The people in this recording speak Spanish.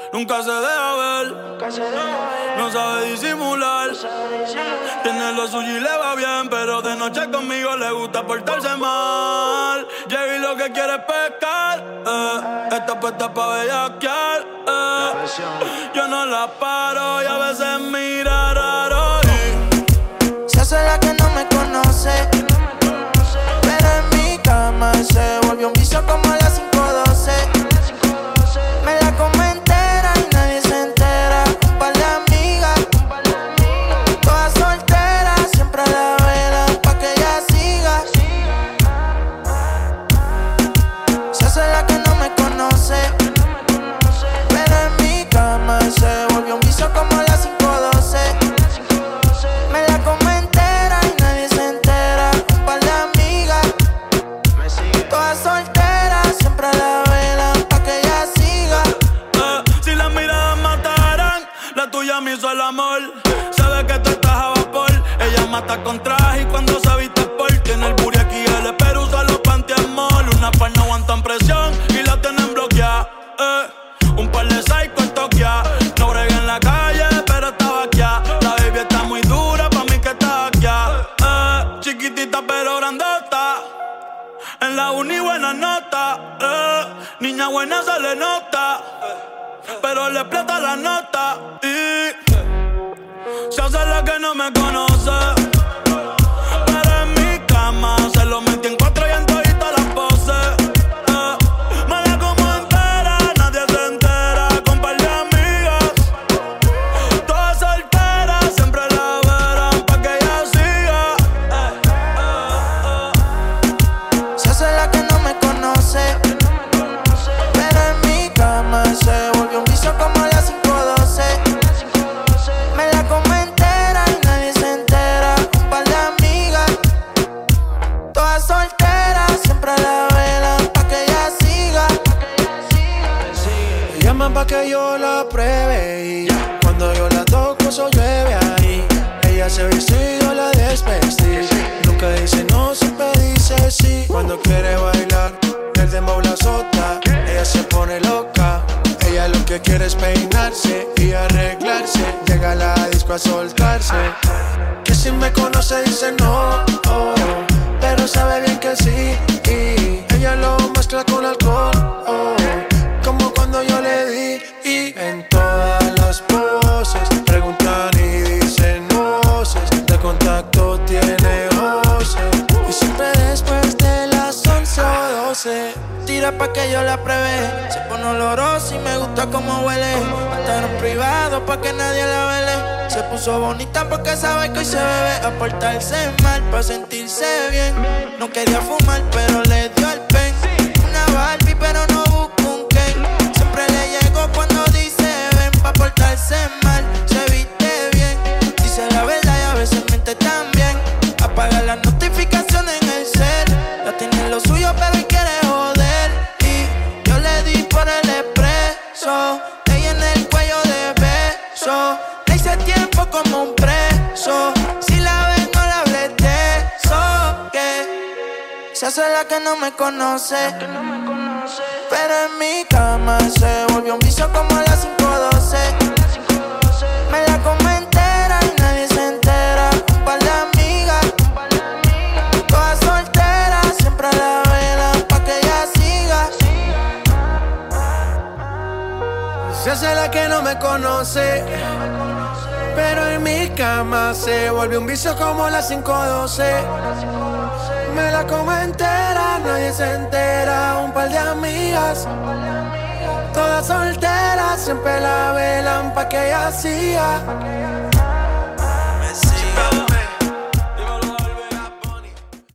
Nunca se deja ver, no sabe disimular. Tiene lo suyo y le va bien, pero de noche conmigo le gusta portarse mal. Llegué y lo que quiere es pescar, Está puesta pa' bellaquear, Yo no la paro y a veces mira raro y se hace la que no me conoce, pero en mi cama se volvió un vicio como a las 5:12. Me la como entera y nadie se entera. Un par de amigas, todas solteras, siempre la velan pa' que ella siga. Se hace la que no me conoce, pero en mi cama se volvió un vicio como a las 5:12. Me la como entera y nadie se entera. Un par de amigas, todas solteras, siempre la velan pa' que ella siga. Si las miradas mataran, la tuya me hizo el amor. Sabe que tú estás a vapor. Ella mata con traje y cuando se viste por tiene el booty aquí, el pero usa los panty-mall. Una par no aguantan presión y la tienen bloqueada, Un par de psycho en Tokia. No bregué en la calle, pero estaba aquí. La baby está muy dura, pa' mí que está aquí, Chiquitita pero grandota. En la uni buena nota, Niña buena se le nota, pero le explota la nota y se hace la que no me conoce. Pero en mi cama se lo metí en 4 y en todita las poses, Me la como entera, nadie se entera. Con par de amigas, todas solteras, siempre la verán pa' que ella siga. Se hace la que no me conoce, pero en mi cama se volvió un vicio como a las 5:12. Me la como entera y nadie se entera. Un par de amigas, todas solteras, siempre la velan pa' que ella siga. Me llaman pa' que yo la pruebe y cuando yo la toco eso llueve ahí. Ella se viste y yo la desvestí. Nunca dice no, siempre dice sí. Cuando quiere bailar, el dembow la azota. Ella se pone loca. Ella lo que quiere es peinarse y arreglarse. Llega a la disco a soltarse. Que si me conoce dice no, pero sabe bien que sí. Y ella lo mezcla con alcohol, como cuando yo le di. Y en todas las poses preguntan y dicen voces. De contacto tiene voces. Y siempre después de las 11 o 12 tira pa' que yo la pruebe. Se pone olorosa y me gusta como huele. Hasta en privado pa' que nadie la vele. Se puso bonita porque sabe que hoy se bebe. A portarse mal pa' sentirse bien. No quería fumar pero le dio el pen. Una Barbie pero no busca un Ken. Siempre le llego cuando dice ven. Pa' portarse mal, se viste bien. Dice la verdad y a veces miente también. Apaga las notificaciones en el cel. Ya tiene lo suyo pero hoy quiere joder. Y yo le di por el expreso. Ella en el cuello de beso. Le hice tiempo como un preso. Si la ves no la hables de eso. Que se hace la que no me conoce, pero en mi cama se volvió un vicio como a las 5:12. Me la como entera y nadie se entera. Un par de amigas, todas solteras, siempre la velan pa' que ella siga. Se hace la que no me conoce, pero en mi cama se volvió un vicio como las 5:12. Me la como entera, nadie se entera. Un par de amigas, todas solteras, siempre la velan pa' que ella siga.